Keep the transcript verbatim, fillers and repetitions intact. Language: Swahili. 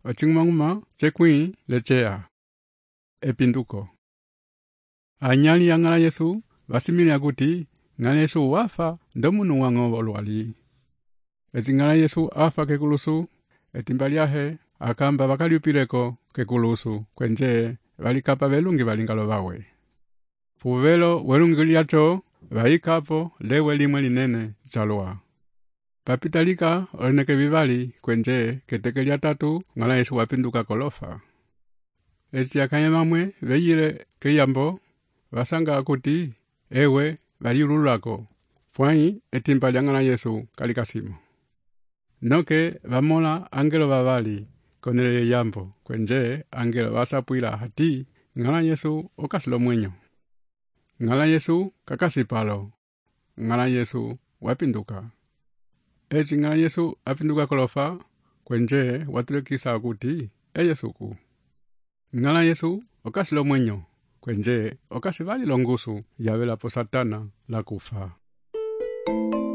wachingmanguma chekwi lechea. Epinduko. Anyali ya ngala Yesu, wasimili akuti, ngala Yesu wafa, ndomunu wango walwali. Eti ngala Yesu afa kekulusu, etimbaliahe, akamba wakaliupileko kekulusu, kwenje, walikapa welungi walingalo wawe. Puvelo welungi liacho, waikapo lewe limwe linene chalua. Papitalika oleneke vivali kwenje ketekelia tatu ngala Yesu wapinduka kolofa. Eti akanyamamwe veyile kiyambo wasanga akuti ewe valilulako. Pwai etimbali ngala Yesu kalikasimo. Noke vamola angelo vavali konele yambo kwenje angelo wasapuila hati ngala Yesu okasilo mwenyo. Ngala Yesu kakasipalo. Ngala Yesu wapinduka. Eti ngala Yesu apinduka kolofa kwenje watulekisa akuti e Yesuku. Ngala Yesu okasilo mwenyo kwenje okasivali longusu yawela po Satana la kufa.